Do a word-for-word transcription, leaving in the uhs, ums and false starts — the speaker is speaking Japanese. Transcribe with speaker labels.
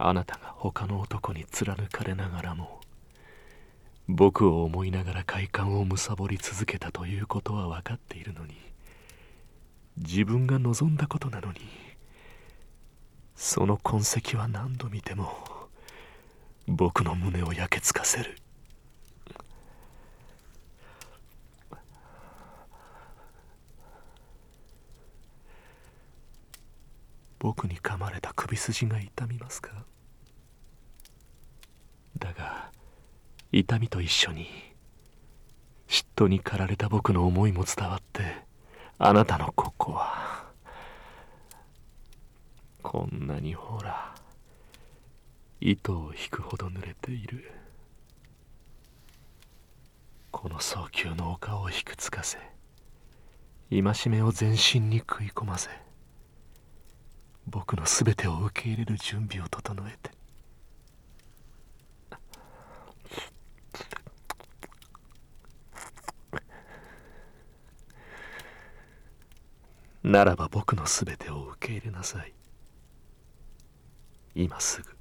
Speaker 1: あなたが他の男に貫かれながらも僕を思いながら快感を貪り続けたということは分かっているのに、自分が望んだことなのに、その痕跡は何度見ても僕の胸を焼けつかせる。僕に噛まれた首筋が痛みますか？だが痛みと一緒に嫉妬に駆られた僕の思いも伝わって、あなたのここはこんなにほら糸を引くほど濡れている。この早急のお顔をひくつかせ、戒めを全身に食い込ませ、僕のすべてを受け入れる準備を整えて。ならば僕のすべてを受け入れなさい。今すぐ。